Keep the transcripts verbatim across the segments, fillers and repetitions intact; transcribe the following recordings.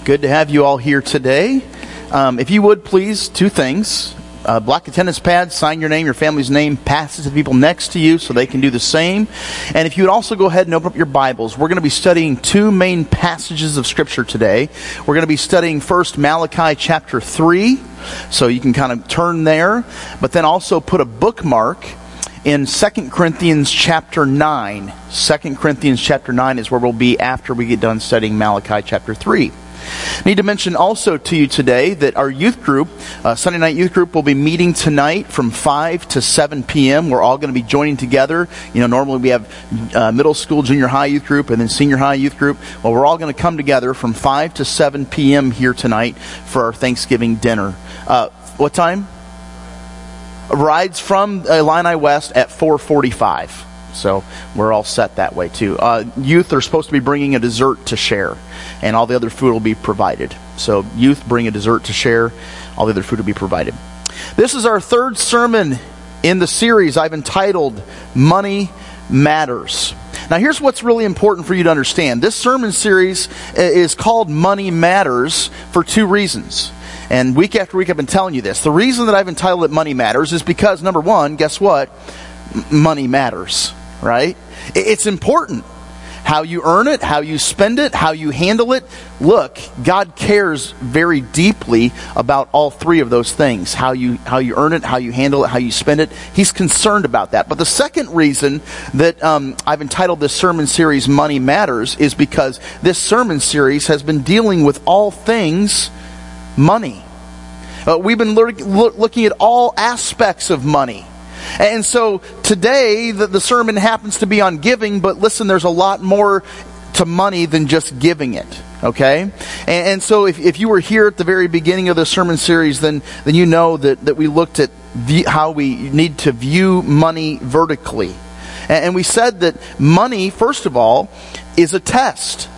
Good to have you all here today. Um, if you would, please, two things. Uh, black attendance pad, sign your name, your family's name, pass it to the people next to you so they can do the same. And if you would also go ahead and open up your Bibles, we're going to be studying two main passages of Scripture today. We're going to be studying first Malachi chapter three, so you can kind of turn there, but then also put a bookmark in Second Corinthians chapter nine. Second Corinthians chapter nine is where we'll be after we get done studying Malachi chapter three. Need to mention also to you today that our youth group, uh, Sunday night youth group, will be meeting tonight from five to seven p.m. We're all going to be joining together. You know, normally we have uh, middle school, junior high youth group, and then senior high youth group. Well, we're all going to come together from five to seven p.m. here tonight for our Thanksgiving dinner. Uh, what time? Rides from Illini West at four forty-five. So we're all set that way too. Uh, youth are supposed to be bringing a dessert to share, and all the other food will be provided. So youth bring a dessert to share, all the other food will be provided. This is our third sermon in the series I've entitled Money Matters. Now here's what's really important for you to understand. This sermon series is called Money Matters for two reasons. And week after week I've been telling you this. The reason that I've entitled it Money Matters is because, number one, guess what? M- money matters. Right? It's important. How you earn it, how you spend it, how you handle it. Look, God cares very deeply about all three of those things. How you how you earn it, how you handle it, how you spend it. He's concerned about that. But the second reason that um, I've entitled this sermon series Money Matters is because this sermon series has been dealing with all things money. Uh, we've been lo- lo- looking at all aspects of money. And so today the, the sermon happens to be on giving, but listen, there's a lot more to money than just giving it, okay? And, and so if, if you were here at the very beginning of the sermon series, then, then you know that, that we looked at the, how we need to view money vertically. And, and we said that money, first of all, is a test.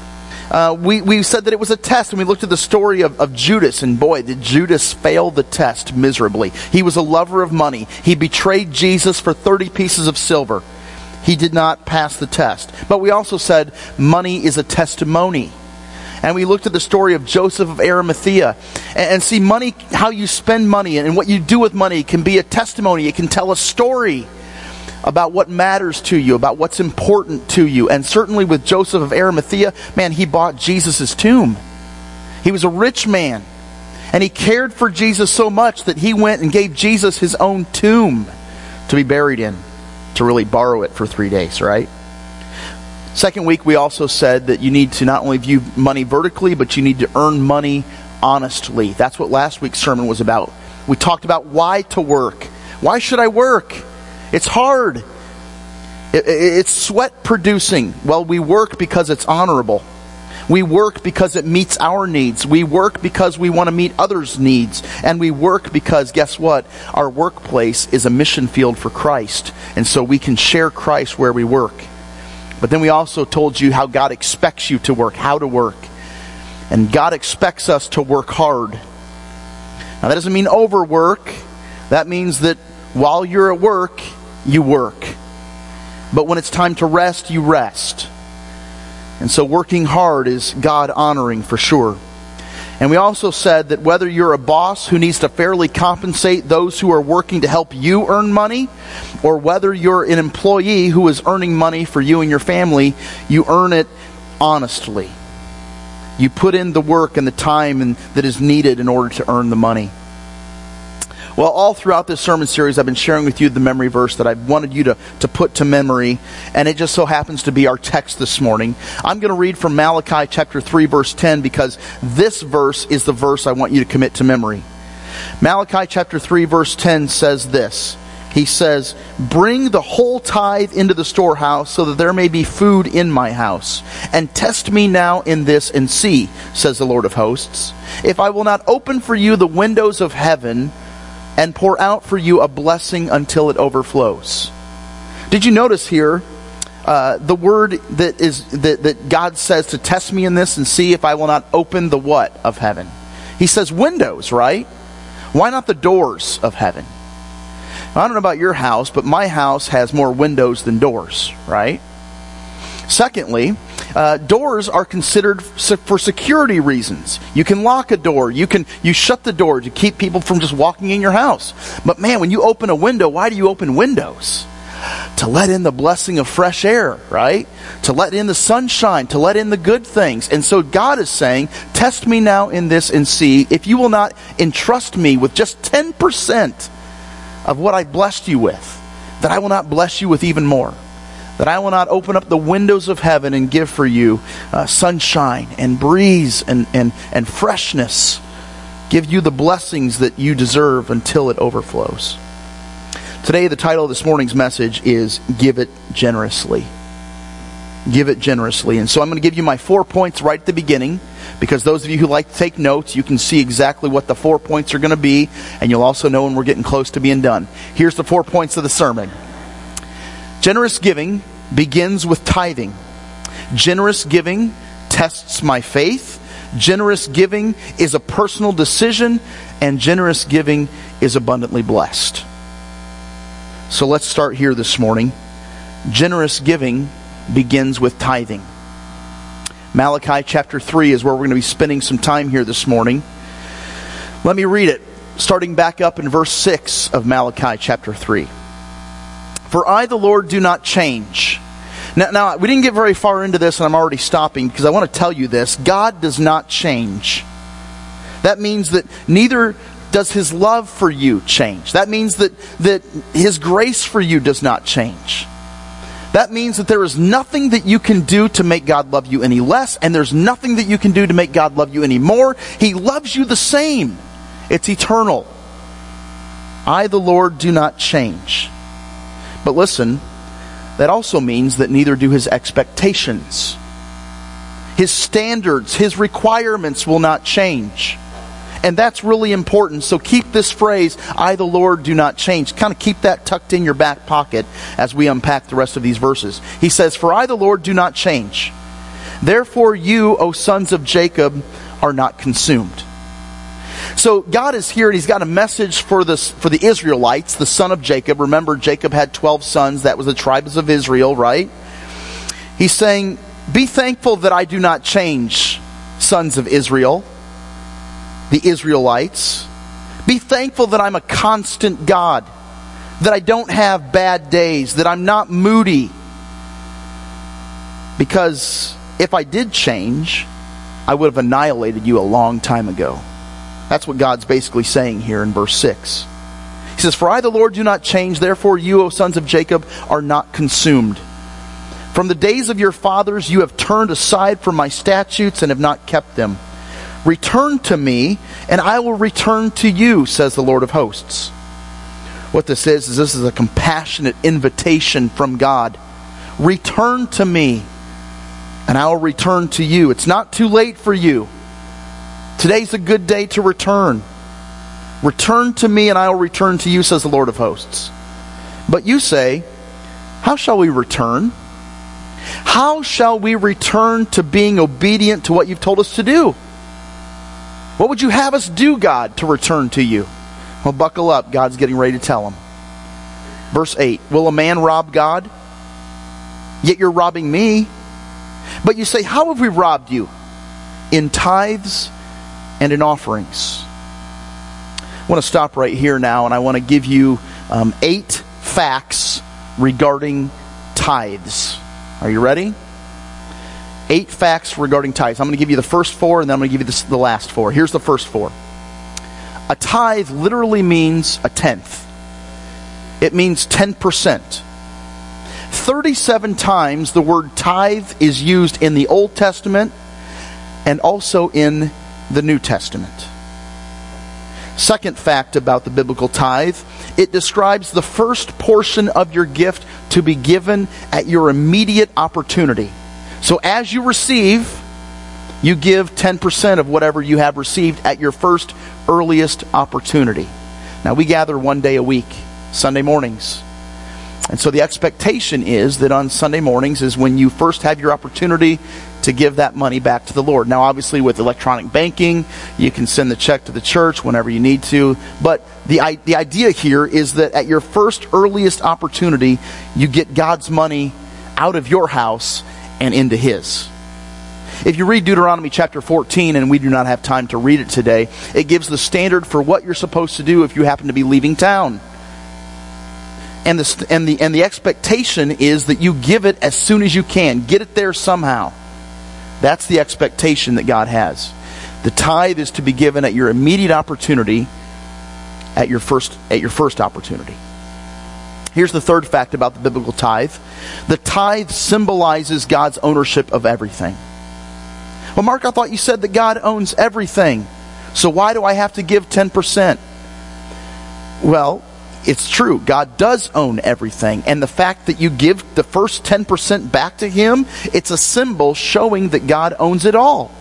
Uh, we, we said that it was a test, and we looked at the story of, of Judas, and boy, did Judas fail the test miserably. He was a lover of money. He betrayed Jesus for thirty pieces of silver. He did not pass the test. But we also said money is a testimony. And we looked at the story of Joseph of Arimathea. And, and see, money, how you spend money and what you do with money can be a testimony. It can tell a story about what matters to you, about what's important to you. And certainly with Joseph of Arimathea, man, he bought Jesus' tomb. He was a rich man. And he cared for Jesus so much that he went and gave Jesus his own tomb to be buried in, to really borrow it for three days, right? Second week, we also said that you need to not only view money vertically, but you need to earn money honestly. That's what last week's sermon was about. We talked about why to work. Why should I work? It's hard. It, it's sweat producing. Well, we work because it's honorable. We work because it meets our needs. We work because we want to meet others' needs. And we work because, guess what? Our workplace is a mission field for Christ. And so we can share Christ where we work. But then we also told you how God expects you to work, how to work. And God expects us to work hard. Now that doesn't mean overwork. That means that while you're at work, you work. But when it's time to rest, you rest. And so working hard is God honoring for sure. And we also said that whether you're a boss who needs to fairly compensate those who are working to help you earn money, or whether you're an employee who is earning money for you and your family, you earn it honestly. You put in the work and the time and, that is needed in order to earn the money. Well, all throughout this sermon series, I've been sharing with you the memory verse that I wanted you to, to put to memory, and it just so happens to be our text this morning. I'm going to read from Malachi chapter three, verse ten, because this verse is the verse I want you to commit to memory. Malachi chapter three, verse ten says this. He says, "Bring the whole tithe into the storehouse, so that there may be food in my house. And test me now in this, and see, says the Lord of hosts, if I will not open for you the windows of heaven, and pour out for you a blessing until it overflows." Did you notice here uh, the word that is that, that God says to test me in this and see if I will not open the what of heaven? He says windows, right? Why not the doors of heaven? I don't know about your house, but my house has more windows than doors, right? Secondly, Uh, doors are considered for security reasons. You can lock a door. You can you shut the door to keep people from just walking in your house. But man, when you open a window, why do you open windows? To let in the blessing of fresh air, right? To let in the sunshine, to let in the good things. And so God is saying, test me now in this and see if you will not entrust me with just ten percent of what I blessed you with, that I will not bless you with even more. That I will not open up the windows of heaven and give for you uh, sunshine and breeze and, and, and freshness. Give you the blessings that you deserve until it overflows. Today, the title of this morning's message is Give It Generously. Give it generously. And so I'm going to give you my four points right at the beginning, because those of you who like to take notes, you can see exactly what the four points are going to be, and you'll also know when we're getting close to being done. Here's the four points of the sermon. Generous giving begins with tithing. Generous giving tests my faith. Generous giving is a personal decision, and generous giving is abundantly blessed. So let's start here this morning. Generous giving begins with tithing. Malachi chapter three is where we're going to be spending some time here this morning. Let me read it, starting back up in verse six of Malachi chapter three. For I, the Lord, do not change. Now, now, we didn't get very far into this, and I'm already stopping because I want to tell you this. God does not change. That means that neither does His love for you change. That means that, that His grace for you does not change. That means that there is nothing that you can do to make God love you any less, and there's nothing that you can do to make God love you any more. He loves you the same. It's eternal. I, the Lord, do not change. But listen, that also means that neither do His expectations. His standards, His requirements will not change. And that's really important. So keep this phrase, I, the Lord, do not change. Kind of keep that tucked in your back pocket as we unpack the rest of these verses. He says, for I, the Lord, do not change. Therefore you, O sons of Jacob, are not consumed. So God is here, and He's got a message for this for the Israelites, the son of Jacob. Remember, Jacob had twelve sons. That was the tribes of Israel, right? He's saying, be thankful that I do not change, sons of Israel, the Israelites. Be thankful that I'm a constant God, that I don't have bad days, that I'm not moody. Because if I did change, I would have annihilated you a long time ago. That's what God's basically saying here in verse six. He says, for I, the Lord, do not change. Therefore you, O sons of Jacob, are not consumed. From the days of your fathers you have turned aside from my statutes and have not kept them. Return to me, and I will return to you, says the Lord of hosts. What this is, is this is a compassionate invitation from God. Return to me, and I will return to you. It's not too late for you. Today's a good day to return. Return to me, and I will return to you, says the Lord of hosts. But you say, how shall we return? How shall we return to being obedient to what you've told us to do? What would you have us do, God, to return to you? Well, buckle up. God's getting ready to tell them. Verse eight, will a man rob God? Yet you're robbing me. But you say, how have we robbed you? In tithes and in offerings. I want to stop right here now, and I want to give you um, eight facts regarding tithes. Are you ready? Eight facts regarding tithes. I'm going to give you the first four, and then I'm going to give you this, the last four. Here's the first four. A tithe literally means a tenth. It means ten percent. thirty-seven times the word tithe is used in the Old Testament and also in the New Testament. Second fact about the biblical tithe, it describes the first portion of your gift to be given at your immediate opportunity. So as you receive, you give ten percent of whatever you have received at your first earliest opportunity. Now we gather one day a week, Sunday mornings. And so the expectation is that on Sunday mornings is when you first have your opportunity to give that money back to the Lord. Now obviously with electronic banking, you can send the check to the church whenever you need to. But the, the idea here is that at your first earliest opportunity, you get God's money out of your house and into His. If you read Deuteronomy chapter fourteen, and we do not have time to read it today, it gives the standard for what you're supposed to do if you happen to be leaving town. And the, and the, and the expectation is that you give it as soon as you can. Get it there somehow. That's the expectation that God has. The tithe is to be given at your immediate opportunity, at your first, at your first opportunity. Here's the third fact about the biblical tithe. The tithe symbolizes God's ownership of everything. Well, Mark, I thought you said that God owns everything. So why do I have to give ten percent? Well, it's true. God does own everything. And the fact that you give the first ten percent back to Him, it's a symbol showing that God owns it all.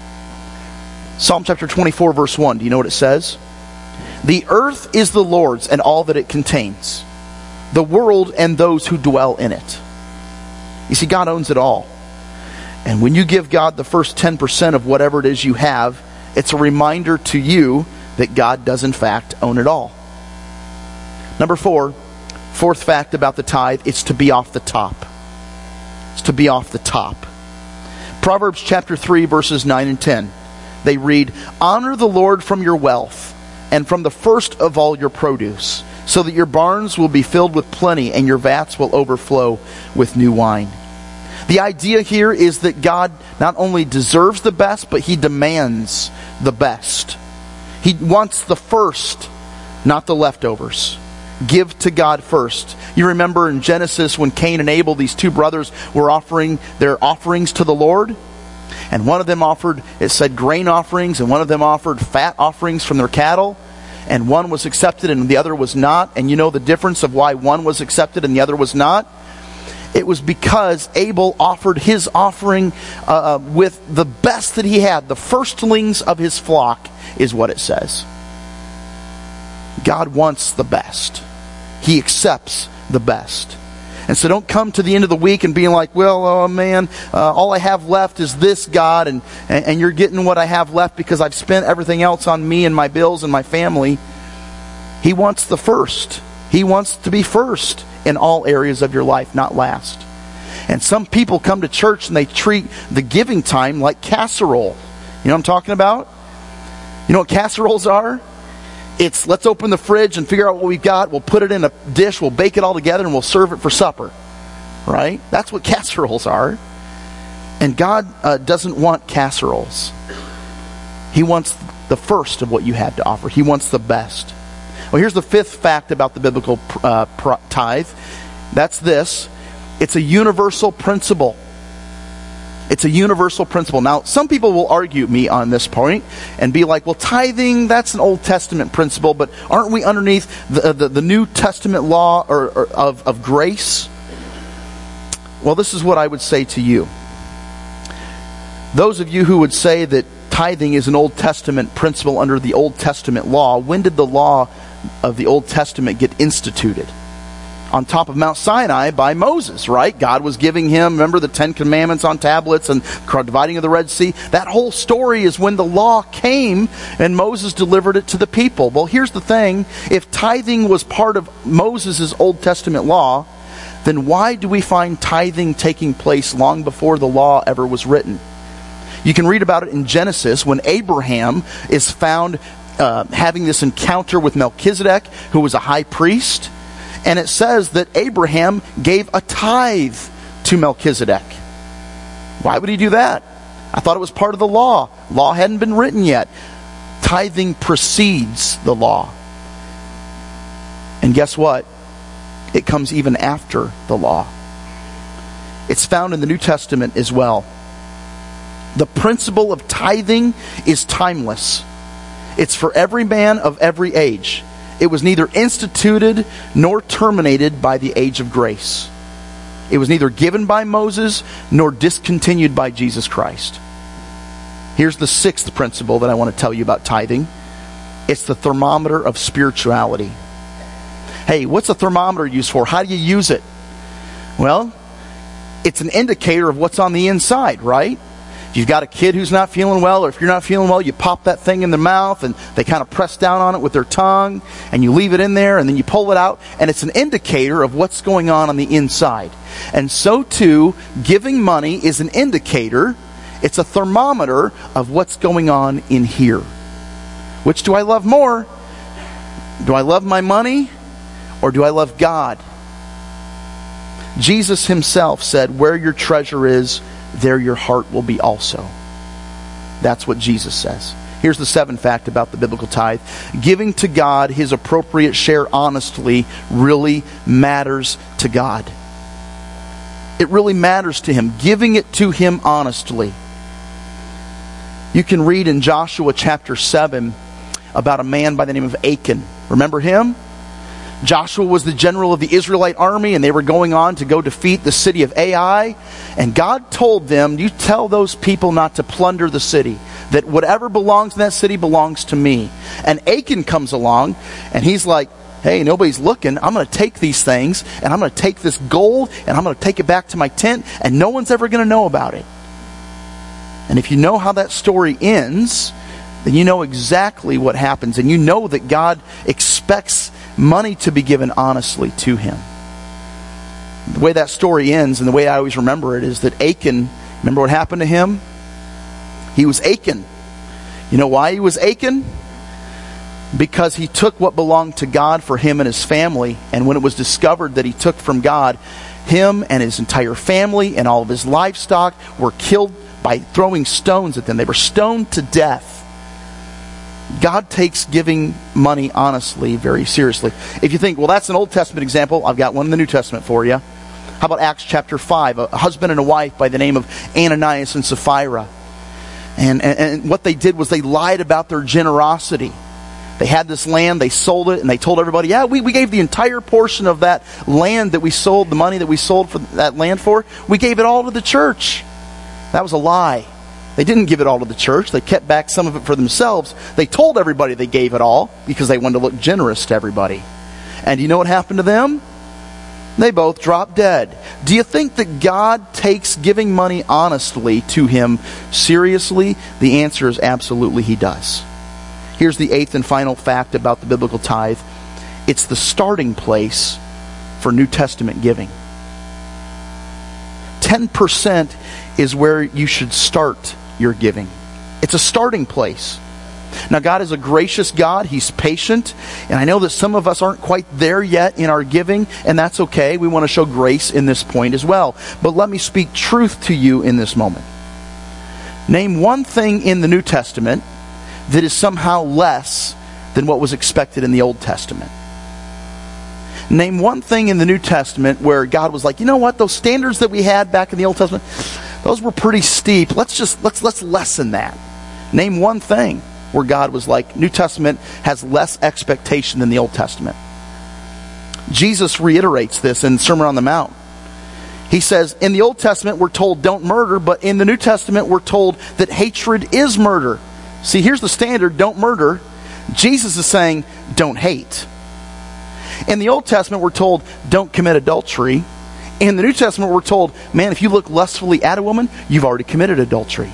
Psalm chapter twenty-four, verse one. Do you know what it says? The earth is the Lord's and all that it contains, the world and those who dwell in it. You see, God owns it all. And when you give God the first ten percent of whatever it is you have, it's a reminder to you that God does in fact own it all. Number four, fourth fact about the tithe, it's to be off the top. It's to be off the top. Proverbs chapter three, verses nine and ten. They read, honor the Lord from your wealth and from the first of all your produce, so that your barns will be filled with plenty and your vats will overflow with new wine. The idea here is that God not only deserves the best, but He demands the best. He wants the first, not the leftovers. Give to God first. You remember in Genesis when Cain and Abel, these two brothers, were offering their offerings to the Lord? And one of them offered, it said, grain offerings, and one of them offered fat offerings from their cattle. And one was accepted and the other was not. And you know the difference of why one was accepted and the other was not? It was because Abel offered his offering uh, with the best that he had. The firstlings of his flock is what it says. God wants the best. He accepts the best. And so don't come to the end of the week and being like, well, oh man, uh, all I have left is this, God, and, and, and you're getting what I have left because I've spent everything else on me and my bills and my family. He wants the first. He wants to be first in all areas of your life, not last. And some people come to church and they treat the giving time like casserole. You know what I'm talking about? You know what casseroles are? It's let's open the fridge and figure out what we've got. We'll put it in a dish. We'll bake it all together and we'll serve it for supper. Right? That's what casseroles are. And God uh, doesn't want casseroles. He wants the first of what you have to offer. He wants the best. Well, here's the fifth fact about the biblical uh, tithe. That's this. It's a universal principle. It's a universal principle. Now, some people will argue me on this point and be like, well, tithing, that's an Old Testament principle, but aren't we underneath the, the, the New Testament law or, or of, of grace? Well, this is what I would say to you. Those of you who would say that tithing is an Old Testament principle under the Old Testament law, when did the law of the Old Testament get instituted? On top of Mount Sinai by Moses, right? God was giving him, remember the Ten Commandments on tablets and dividing of the Red Sea? That whole story is when the law came and Moses delivered it to the people. Well, here's the thing. If tithing was part of Moses' Old Testament law, then why do we find tithing taking place long before the law ever was written? You can read about it in Genesis when Abraham is found uh, having this encounter with Melchizedek, who was a high priest. And it says that Abraham gave a tithe to Melchizedek. Why would he do that? I thought it was part of the law. Law hadn't been written yet. Tithing precedes the law. And guess what? It comes even after the law. It's found in the New Testament as well. The principle of tithing is timeless. It's for every man of every age. It was neither instituted nor terminated by the age of grace. It was neither given by Moses nor discontinued by Jesus Christ. Here's the sixth principle that I want to tell you about tithing. It's the thermometer of spirituality. Hey, what's a thermometer used for? How do you use it? Well, it's an indicator of what's on the inside, right? If you've got a kid who's not feeling well, or if you're not feeling well, you pop that thing in their mouth and they kind of press down on it with their tongue and you leave it in there and then you pull it out and it's an indicator of what's going on on the inside. And so too, giving money is an indicator It's a thermometer of what's going on in here. Which do I love more? Do I love my money or do I love God? Jesus himself said, where your treasure is, there your heart will be also. That's what Jesus says. Here's the seventh fact about the biblical tithe. Giving to God his appropriate share honestly really matters to God. It really matters to him. Giving it to him honestly. You can read in Joshua chapter seven about a man by the name of Achan. Remember him? Joshua was the general of the Israelite army, and they were going on to go defeat the city of Ai. And God told them, you tell those people not to plunder the city, that whatever belongs in that city belongs to me. And Achan comes along, and he's like, hey, nobody's looking. I'm going to take these things, and I'm going to take this gold, and I'm going to take it back to my tent, and no one's ever going to know about it. And if you know how that story ends, then you know exactly what happens, and you know that God expects money to be given honestly to him. The way that story ends, and the way I always remember it, is that Achan, remember what happened to him? He was Achan. You know why he was Achan? Because he took what belonged to God for him and his family, and when it was discovered that he took from God, him and his entire family and all of his livestock were killed by throwing stones at them. They were stoned to death. God takes giving money honestly very seriously. If you think, well, that's an Old Testament example, I've got one in the New Testament for you. How about Acts chapter five? A husband and a wife by the name of Ananias and Sapphira. And, and, and what they did was they lied about their generosity. They had this land, they sold it, and they told everybody, yeah, we, we gave the entire portion of that land that we sold, the money that we sold for that land for, we gave it all to the church. That was a lie. They didn't give it all to the church. They kept back some of it for themselves. They told everybody they gave it all because they wanted to look generous to everybody. And you know what happened to them? They both dropped dead. Do you think that God takes giving money honestly to him seriously? The answer is absolutely he does. Here's the eighth and final fact about the biblical tithe. It's the starting place for New Testament giving. ten percent is where you should start your giving. It's a starting place. Now, God is a gracious God. He's patient. And I know that some of us aren't quite there yet in our giving, and that's okay. We want to show grace in this point as well. But let me speak truth to you in this moment. Name one thing in the New Testament that is somehow less than what was expected in the Old Testament. Name one thing in the New Testament where God was like, you know what, those standards that we had back in the Old Testament, those were pretty steep. Let's just, let's, let's lessen that. Name one thing where God was like, New Testament has less expectation than the Old Testament. Jesus reiterates this in Sermon on the Mount. He says, in the Old Testament we're told don't murder, but in the New Testament we're told that hatred is murder. See, here's the standard, don't murder. Jesus is saying, don't hate. In the Old Testament we're told, don't commit adultery. In the New Testament we're told, man, if you look lustfully at a woman, you've already committed adultery.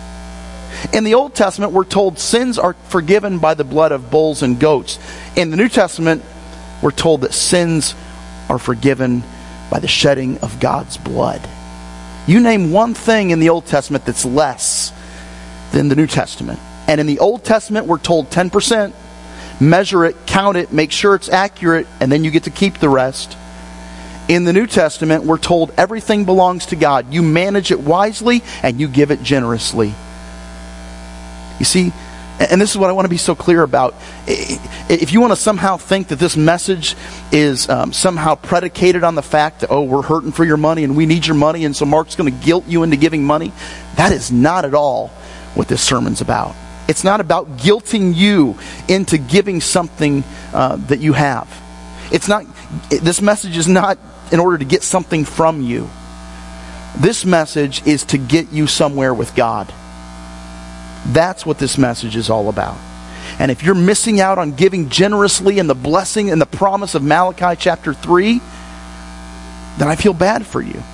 In the Old Testament we're told sins are forgiven by the blood of bulls and goats. In the New Testament we're told that sins are forgiven by the shedding of God's blood. You name one thing in the Old Testament that's less than the New Testament. And in the Old Testament we're told ten percent. Measure it, count it, make sure it's accurate, and then you get to keep the rest. In the New Testament, we're told everything belongs to God. You manage it wisely, and you give it generously. You see, and this is what I want to be so clear about. If you want to somehow think that this message is um, somehow predicated on the fact that, oh, we're hurting for your money, and we need your money, and so Mark's going to guilt you into giving money, that is not at all what this sermon's about. It's not about guilting you into giving something uh, that you have. It's not. This message is not in order to get something from you. This message is to get you somewhere with God. That's what this message is all about. And if you're missing out on giving generously in the blessing and the promise of Malachi chapter three, then I feel bad for you.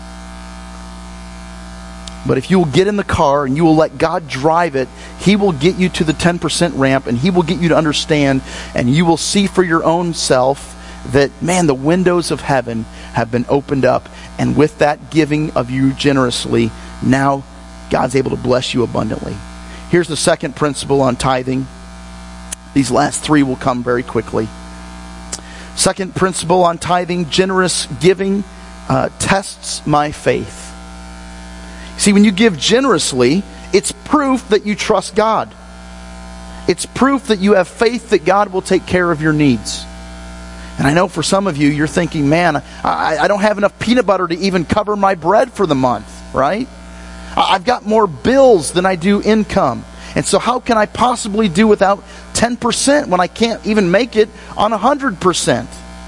But if you will get in the car and you will let God drive it, He will get you to the ten percent ramp, and He will get you to understand, and you will see for your own self that, man, the windows of heaven have been opened up. And with that giving of you generously, now God's able to bless you abundantly. Here's the second principle on tithing. These last three will come very quickly. Second principle on tithing, generous giving uh, tests my faith. See, when you give generously, it's proof that you trust God. It's proof that you have faith that God will take care of your needs. And I know for some of you, you're thinking, man, I, I don't have enough peanut butter to even cover my bread for the month, right? I've got more bills than I do income. And so how can I possibly do without ten percent when I can't even make it on one hundred percent?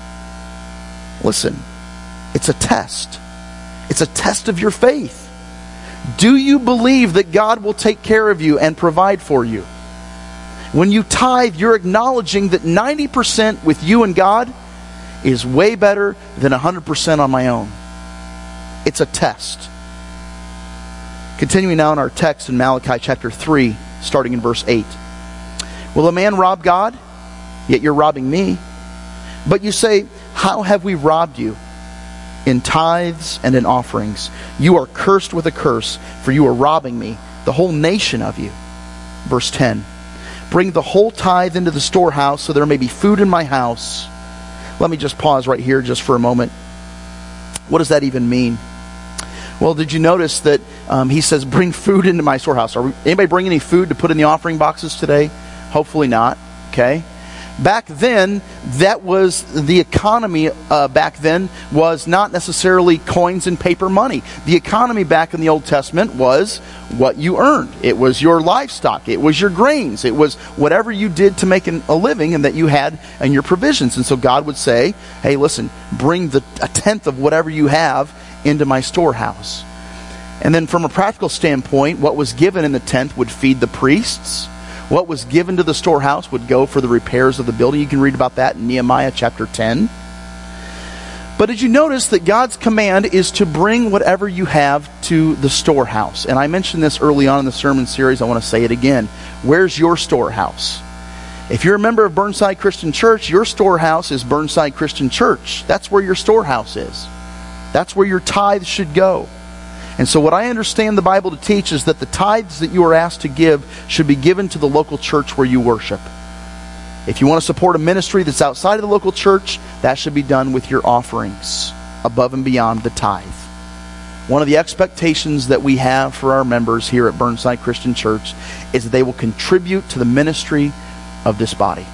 Listen, it's a test. It's a test of your faith. Do you believe that God will take care of you and provide for you? When you tithe, you're acknowledging that ninety percent with you and God is way better than one hundred percent on my own. It's a test. Continuing now in our text in Malachi chapter three, starting in verse eight. Will a man rob God? Yet you're robbing me. But you say, how have we robbed you? In tithes and in offerings. You are cursed with a curse, for you are robbing me, the whole nation of you. Verse ten. Bring the whole tithe into the storehouse, so there may be food in my house. Let me just pause right here just for a moment. What does that even mean? Well, did you notice that um, he says, bring food into my storehouse? Are we, anybody bring any food to put in the offering boxes today? Hopefully not. Okay. Back then, that was the economy. Uh, back then was not necessarily coins and paper money. The economy back in the Old Testament was what you earned. It was your livestock. It was your grains. It was whatever you did to make an, a living and that you had and your provisions. And so God would say, hey, listen, bring the a tenth of whatever you have into my storehouse. And then from a practical standpoint, what was given in the tenth would feed the priests. What was given to the storehouse would go for the repairs of the building. You can read about that in Nehemiah chapter ten. But did you notice that God's command is to bring whatever you have to the storehouse? And I mentioned this early on in the sermon series. I want to say it again. Where's your storehouse? If you're a member of Burnside Christian Church, your storehouse is Burnside Christian Church. That's where your storehouse is. That's where your tithes should go. And so what I understand the Bible to teach is that the tithes that you are asked to give should be given to the local church where you worship. If you want to support a ministry that's outside of the local church, that should be done with your offerings above and beyond the tithe. One of the expectations that we have for our members here at Burnside Christian Church is that they will contribute to the ministry of this body.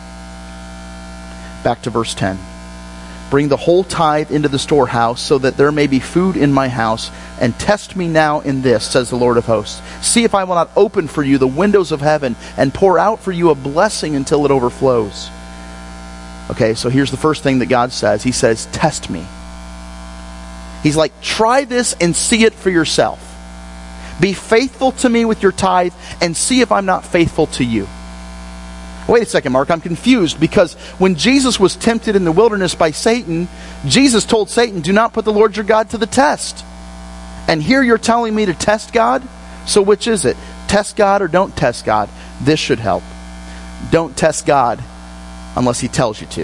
Back to verse ten. Bring the whole tithe into the storehouse, so that there may be food in my house, and test me now in this, says the Lord of hosts. See if I will not open for you the windows of heaven, and pour out for you a blessing until it overflows. Okay, so here's the first thing that God says. He says, test me. He's like, try this and see it for yourself. Be faithful to me with your tithe, and see if I'm not faithful to you. Wait a second, Mark, I'm confused, because when Jesus was tempted in the wilderness by Satan, Jesus told Satan, do not put the Lord your God to the test. And here you're telling me to test God? So which is it? Test God or don't test God? This should help. Don't test God unless he tells you to.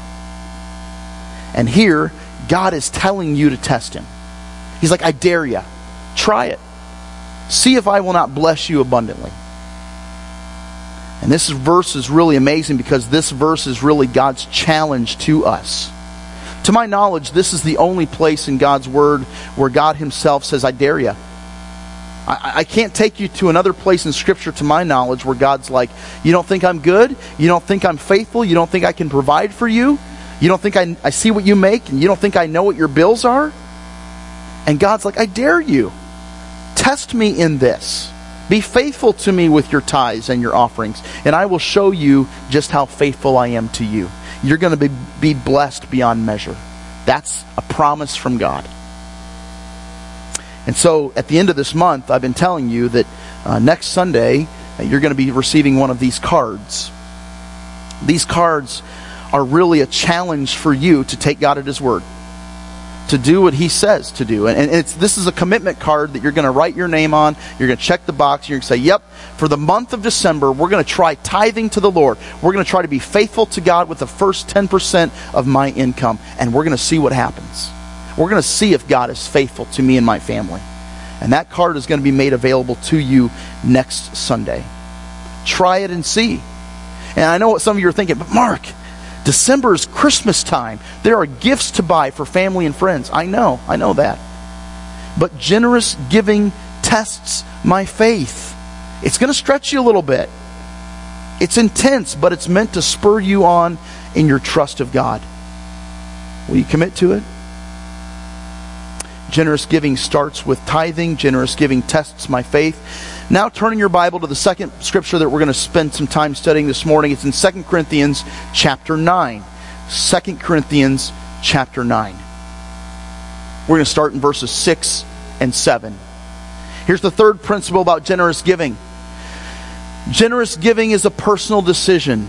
And here, God is telling you to test him. He's like, I dare you. Try it. See if I will not bless you abundantly. And this verse is really amazing, because this verse is really God's challenge to us. To my knowledge, this is the only place in God's Word where God himself says, I dare you. I, I can't take you to another place in Scripture, to my knowledge, where God's like, you don't think I'm good? You don't think I'm faithful? You don't think I can provide for you? You don't think I, I see what you make? And you don't think I know what your bills are? And God's like, I dare you. Test me in this. Be faithful to me with your tithes and your offerings, and I will show you just how faithful I am to you. You're going to be, be blessed beyond measure. That's a promise from God. And so at the end of this month, I've been telling you that uh, next Sunday, uh, you're going to be receiving one of these cards. These cards are really a challenge for you to take God at his word, to do what he says to do. And, and it's this is a commitment card that you're going to write your name on. You're going to check the box. You're going to say, yep, for the month of December, we're going to try tithing to the Lord. We're going to try to be faithful to God with the first ten percent of my income. And we're going to see what happens. We're going to see if God is faithful to me and my family. And that card is going to be made available to you next Sunday. Try it and see. And I know what some of you are thinking, but Mark, December is Christmas time. There are gifts to buy for family and friends. I know, I know that. But generous giving tests my faith. It's going to stretch you a little bit. It's intense, but it's meant to spur you on in your trust of God. Will you commit to it? Generous giving starts with tithing. Generous giving tests my faith. Now turning your Bible to the second scripture that we're going to spend some time studying this morning. It's in Second Corinthians chapter nine. Second Corinthians chapter nine. We're going to start in verses six and seven. Here's the third principle about generous giving. Generous giving is a personal decision.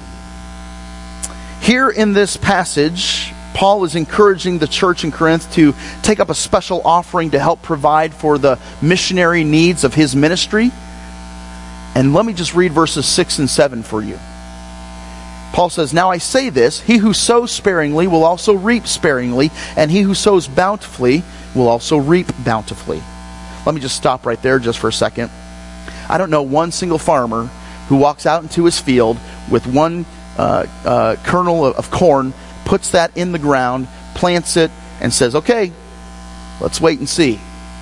Here in this passage, Paul is encouraging the church in Corinth to take up a special offering to help provide for the missionary needs of his ministry. And let me just read verses six and seven for you. Paul says, "Now I say this, he who sows sparingly will also reap sparingly, and he who sows bountifully will also reap bountifully." Let me just stop right there just for a second. I don't know one single farmer who walks out into his field with one uh, uh, kernel of, of corn, puts that in the ground, plants it, and says, "Okay, let's wait and see."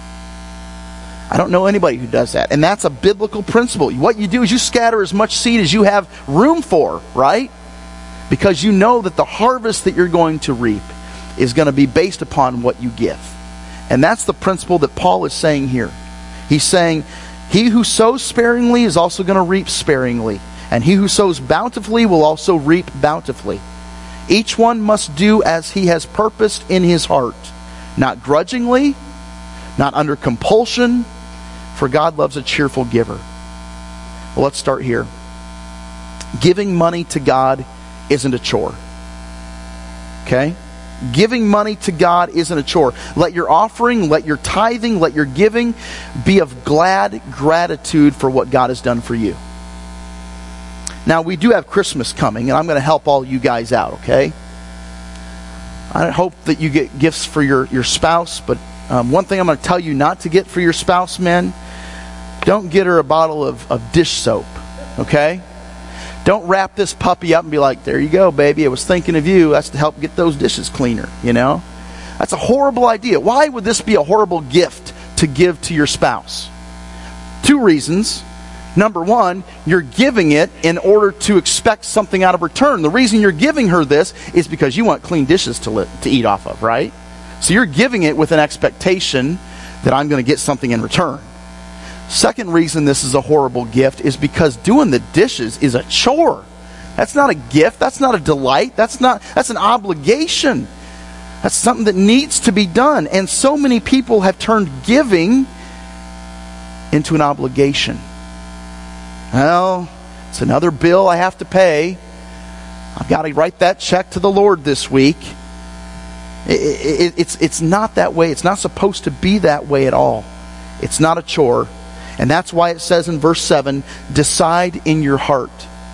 I don't know anybody who does that. And that's a biblical principle. What you do is you scatter as much seed as you have room for, right? Because you know that the harvest that you're going to reap is going to be based upon what you give. And that's the principle that Paul is saying here. He's saying, he who sows sparingly is also going to reap sparingly. And he who sows bountifully will also reap bountifully. Each one must do as he has purposed in his heart, not grudgingly, not under compulsion, for God loves a cheerful giver. Well, let's start here. Giving money to God isn't a chore. Okay? Giving money to God isn't a chore. Let your offering, let your tithing, let your giving be of glad gratitude for what God has done for you. Now, we do have Christmas coming, and I'm going to help all you guys out, okay? I hope that you get gifts for your, your spouse, but um, one thing I'm going to tell you not to get for your spouse, men, don't get her a bottle of, of dish soap, okay? Don't wrap this puppy up and be like, "There you go, baby. I was thinking of you. That's to help get those dishes cleaner," you know? That's a horrible idea. Why would this be a horrible gift to give to your spouse? Two reasons. Number one, you're giving it in order to expect something out of return. The reason you're giving her this is because you want clean dishes to, li- to eat off of, right? So you're giving it with an expectation that I'm going to get something in return. Second reason this is a horrible gift is because doing the dishes is a chore. That's not a gift. That's not a delight. That's not. That's an obligation. That's something that needs to be done. And so many people have turned giving into an obligation. Well, it's another bill I have to pay. I've got to write that check to the Lord this week. It, it, it's, it's not that way. It's not supposed to be that way at all. It's not a chore. And that's why it says in verse seven, decide in your heart.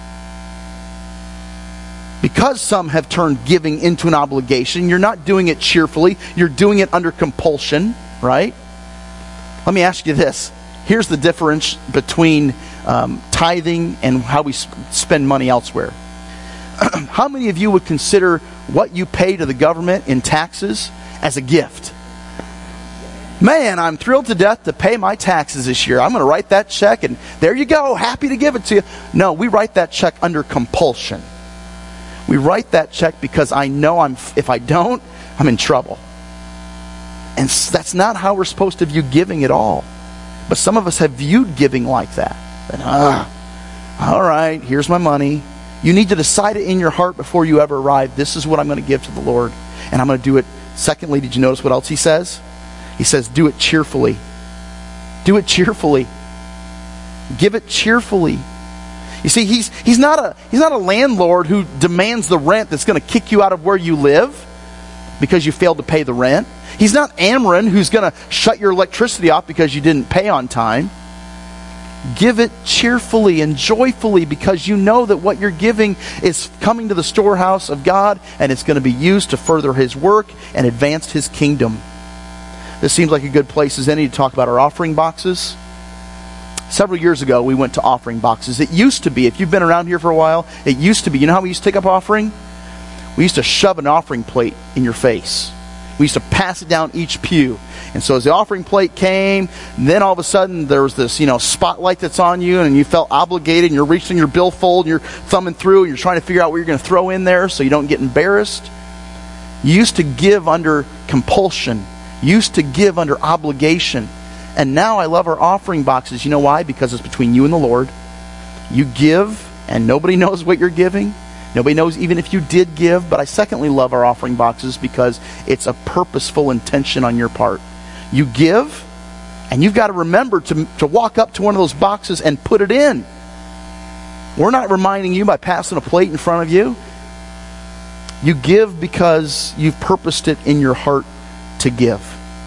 Because some have turned giving into an obligation, you're not doing it cheerfully. You're doing it under compulsion, right? Let me ask you this. Here's the difference between um, tithing and how we sp- spend money elsewhere. How many of you would consider what you pay to the government in taxes as a gift? Man, I'm thrilled to death to pay my taxes this year. I'm going to write that check and there you go. Happy to give it to you. No, we write that check under compulsion. We write that check because I know I'm. if I don't, I'm in trouble. And that's not how we're supposed to view giving at all. But some of us have viewed giving like that. And, uh, all right, here's my money. You need to decide it in your heart before you ever arrive. This is what I'm going to give to the Lord. And I'm going to do it. Secondly, did you notice what else he says? He says, do it cheerfully. Do it cheerfully. Give it cheerfully. You see, he's he's not a he's not a landlord who demands the rent that's going to kick you out of where you live because you failed to pay the rent. He's not Amron who's going to shut your electricity off because you didn't pay on time. Give it cheerfully and joyfully because you know that what you're giving is coming to the storehouse of God and it's going to be used to further His work and advance His kingdom. this seems like a good place as any to talk about our offering boxes. Several years ago, we went to offering boxes. It used to be, if you've been around here for a while, it used to be, you know how we used to take up offering? We used to shove an offering plate in your face. We used to pass it down each pew. And so as the offering plate came, then all of a sudden there was this, you know, spotlight that's on you, and you felt obligated, and you're reaching your billfold, and you're thumbing through, and you're trying to figure out what you're going to throw in there so you don't get embarrassed. You used to give under compulsion. You used to give under obligation. And now I love our offering boxes. You know why? Because it's between you and the Lord. You give, and nobody knows what you're giving. Nobody knows even if you did give. But I secondly love our offering boxes because it's a purposeful intention on your part. You give, and you've got to remember to, to walk up to one of those boxes and put it in. We're not reminding you by passing a plate in front of you. You give because you've purposed it in your heart to give.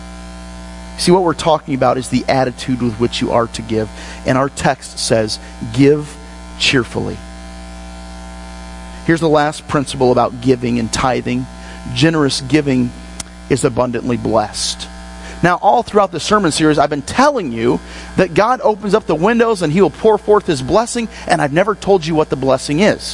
See, what we're talking about is the attitude with which you are to give. And our text says, give cheerfully. Here's the last principle about giving and tithing. Generous giving is abundantly blessed. Now, all throughout the sermon series, I've been telling you that God opens up the windows and He will pour forth His blessing, and I've never told you what the blessing is.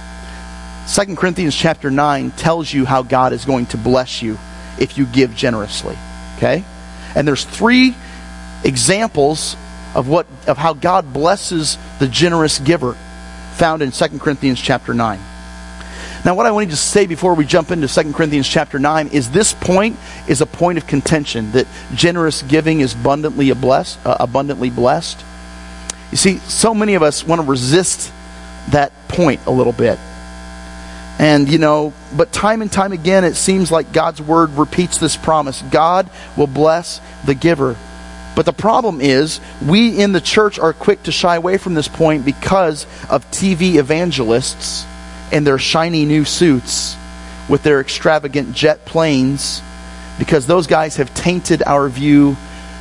Second Corinthians chapter nine tells you how God is going to bless you if you give generously. Okay? And there's three examples of what of how God blesses the generous giver found in Second Corinthians chapter nine. Now, what I wanted to say before we jump into Second Corinthians chapter nine is this point is a point of contention, that generous giving is abundantly blessed. Uh, abundantly blessed. You see, so many of us want to resist that point a little bit. And, you know, but time and time again, it seems like God's Word repeats this promise. God will bless the giver. But the problem is, we in the church are quick to shy away from this point because of T V evangelists and their shiny new suits with their extravagant jet planes, because those guys have tainted our view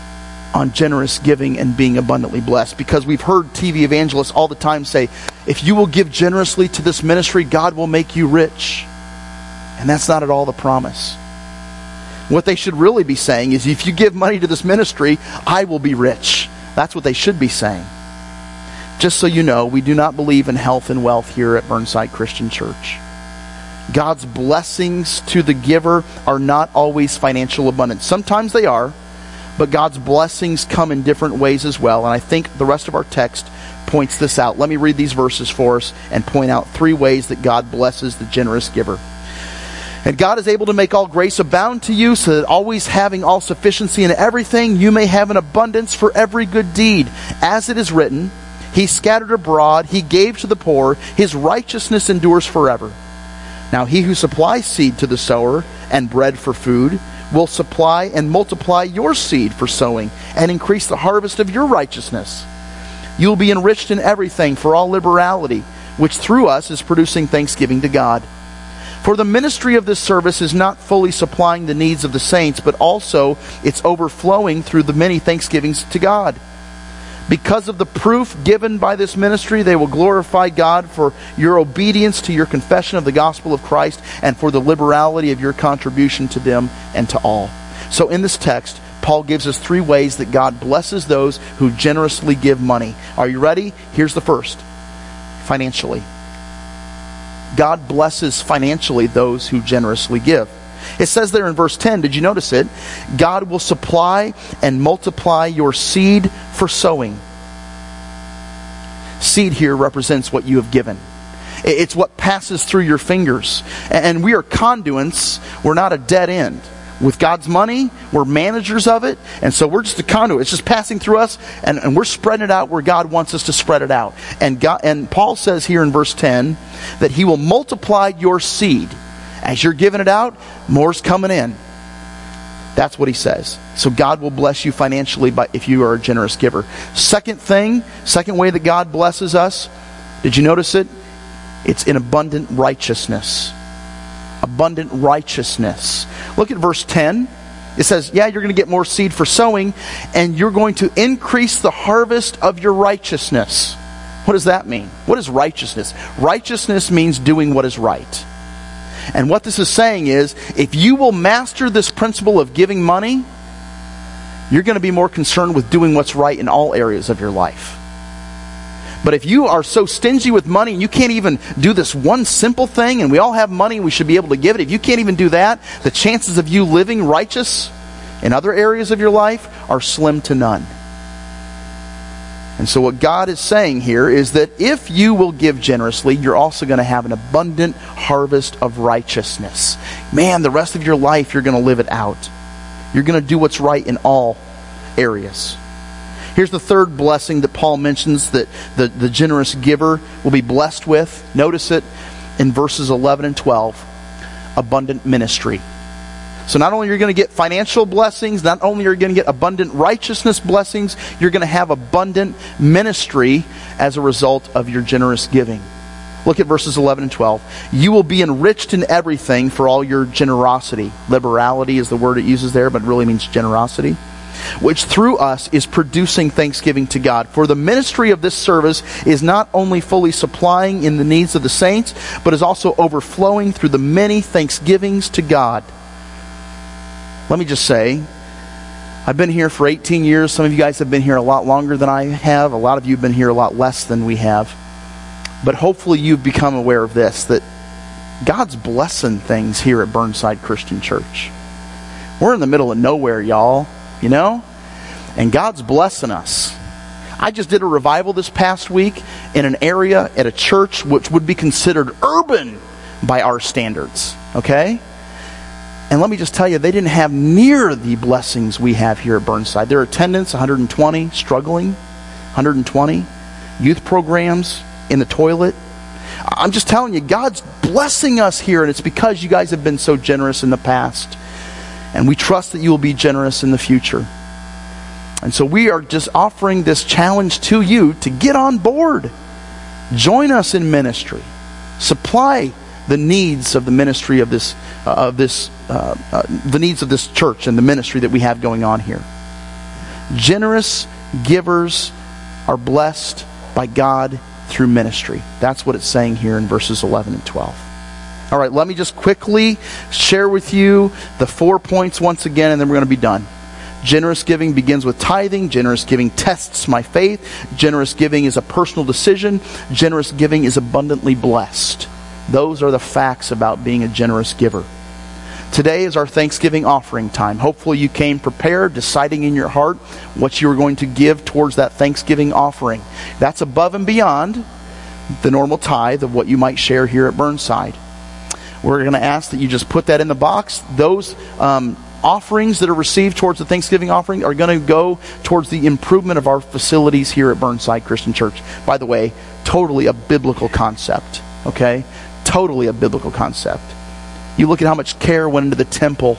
on generous giving and being abundantly blessed. Because we've heard T V evangelists all the time say, if you will give generously to this ministry, God will make you rich. And that's not at all the promise. What they should really be saying is, if you give money to this ministry, I will be rich. That's what they should be saying. Just so you know, we do not believe in health and wealth here at Burnside Christian Church. God's blessings to the giver are not always financial abundance. Sometimes they are, but God's blessings come in different ways as well. And I think the rest of our text points this out. Let me read these verses for us and point out three ways that God blesses the generous giver. And God is able to make all grace abound to you, so that always having all sufficiency in everything, you may have an abundance for every good deed. As it is written, He scattered abroad, He gave to the poor, His righteousness endures forever. Now He who supplies seed to the sower and bread for food will supply and multiply your seed for sowing and increase the harvest of your righteousness. You will be enriched in everything for all liberality, which through us is producing thanksgiving to God. For the ministry of this service is not fully supplying the needs of the saints, but also it's overflowing through the many thanksgivings to God. Because of the proof given by this ministry, they will glorify God for your obedience to your confession of the gospel of Christ and for the liberality of your contribution to them and to all. So in this text, Paul gives us three ways that God blesses those who generously give money. Are you ready? Here's the first. Financially. God blesses financially those who generously give. It says there in verse ten, did you notice it? God will supply and multiply your seed for sowing. Seed here represents what you have given. It's what passes through your fingers. And we are conduits. We're not a dead end. With God's money, we're managers of it. And so we're just a conduit. It's just passing through us, and, and we're spreading it out where God wants us to spread it out. And God, and Paul says here in verse ten that He will multiply your seed. As you're giving it out, more's coming in. That's what he says. So God will bless you financially by, if you are a generous giver. Second thing, second way that God blesses us, did you notice it? It's in abundant righteousness. Abundant righteousness. Look at verse ten. It says, yeah, you're going to get more seed for sowing, and you're going to increase the harvest of your righteousness. What does that mean? What is righteousness? Righteousness means doing what is right. And what this is saying is, if you will master this principle of giving money, you're going to be more concerned with doing what's right in all areas of your life. But if you are so stingy with money and you can't even do this one simple thing, and we all have money and we should be able to give it, if you can't even do that, the chances of you living righteous in other areas of your life are slim to none. And so what God is saying here is that if you will give generously, you're also going to have an abundant harvest of righteousness. Man, the rest of your life you're going to live it out. You're going to do what's right in all areas. Here's the third blessing that Paul mentions that the, the generous giver will be blessed with. Notice it in verses eleven and twelve. Abundant ministry. So not only are you going to get financial blessings, not only are you going to get abundant righteousness blessings, you're going to have abundant ministry as a result of your generous giving. Look at verses eleven and twelve. You will be enriched in everything for all your generosity. Liberality is the word it uses there, but it really means generosity. Which through us is producing thanksgiving to God. For the ministry of this service is not only fully supplying in the needs of the saints, but is also overflowing through the many thanksgivings to God. Let me just say, I've been here for eighteen years. Some of you guys have been here a lot longer than I have. A lot of you have been here a lot less than we have. But hopefully you've become aware of this, that God's blessing things here at Burnside Christian Church. We're in the middle of nowhere, y'all. You know? And God's blessing us. I just did a revival this past week in an area at a church which would be considered urban by our standards. Okay? And let me just tell you, they didn't have near the blessings we have here at Burnside. Their attendance, one hundred twenty, struggling, one hundred twenty. Youth programs in the toilet. I'm just telling you, God's blessing us here, and it's because you guys have been so generous in the past. And we trust that you will be generous in the future. And so we are just offering this challenge to you to get on board. Join us in ministry. Supply the needs of the ministry of this, uh, of this, uh, uh, the needs of this church and the ministry that we have going on here. Generous givers are blessed by God through ministry. That's what it's saying here in verses eleven and twelve. All right, let me just quickly share with you the four points once again, and then we're going to be done. Generous giving begins with tithing. Generous giving tests my faith. Generous giving is a personal decision. Generous giving is abundantly blessed. Those are the facts about being a generous giver. Today is our Thanksgiving offering time. Hopefully you came prepared, deciding in your heart what you are going to give towards that Thanksgiving offering. That's above and beyond the normal tithe of what you might share here at Burnside. We're going to ask that you just put that in the box. Those um, offerings that are received towards the Thanksgiving offering are going to go towards the improvement of our facilities here at Burnside Christian Church. By the way, totally a biblical concept. Okay? Totally a biblical concept. You look at how much care went into the temple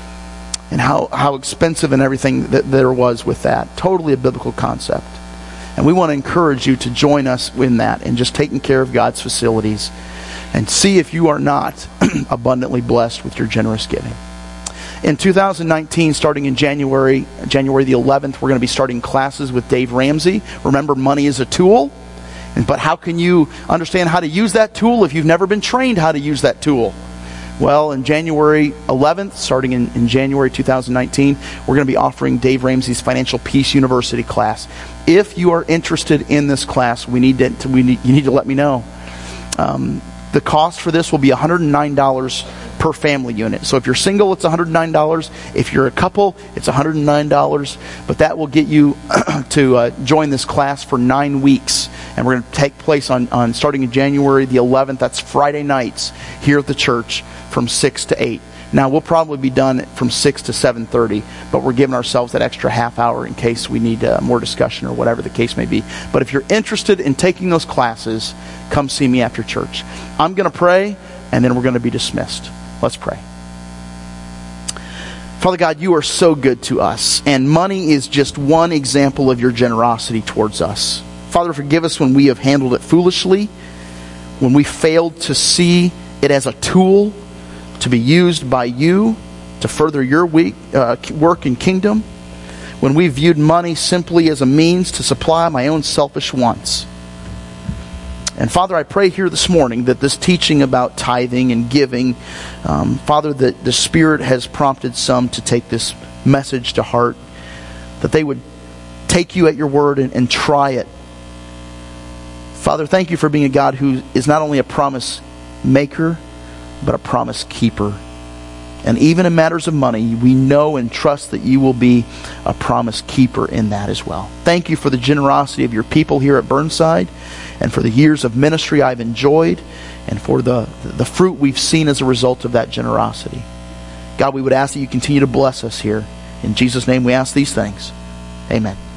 and how, how expensive and everything that there was with that. Totally a biblical concept. And we want to encourage you to join us in that and just taking care of God's facilities. And see if you are not abundantly blessed with your generous giving. In two thousand nineteen, starting in January, January the eleventh, we're going to be starting classes with Dave Ramsey. Remember, money is a tool. But how can you understand how to use that tool if you've never been trained how to use that tool? Well, in January eleventh, starting in, in January two thousand nineteen, we're going to be offering Dave Ramsey's Financial Peace University class. If you are interested in this class, we need to, we need, you need to let me know. Um, The cost for this will be one hundred nine dollars per family unit. So if you're single, it's one hundred nine dollars. If you're a couple, it's one hundred nine dollars. But that will get you to uh, join this class for nine weeks. And we're going to take place on, on starting in January the eleventh. That's Friday nights here at the church from six to eight. Now, we'll probably be done from six to seven thirty, but we're giving ourselves that extra half hour in case we need uh, more discussion or whatever the case may be. But if you're interested in taking those classes, come see me after church. I'm going to pray, and then we're going to be dismissed. Let's pray. Father God, you are so good to us, and money is just one example of your generosity towards us. Father, forgive us when we have handled it foolishly, when we failed to see it as a tool to be used by you to further your week, uh, work and kingdom, when we viewed money simply as a means to supply my own selfish wants. And Father, I pray here this morning that this teaching about tithing and giving, um, Father, that the Spirit has prompted some to take this message to heart. that they would take you at your word and, and try it. Father, thank you for being a God who is not only a promise maker, but a promise keeper. And even in matters of money, we know and trust that you will be a promise keeper in that as well. Thank you for the generosity of your people here at Burnside, and for the years of ministry I've enjoyed, and for the, the fruit we've seen as a result of that generosity. God, we would ask that you continue to bless us here. In Jesus' name we ask these things. Amen.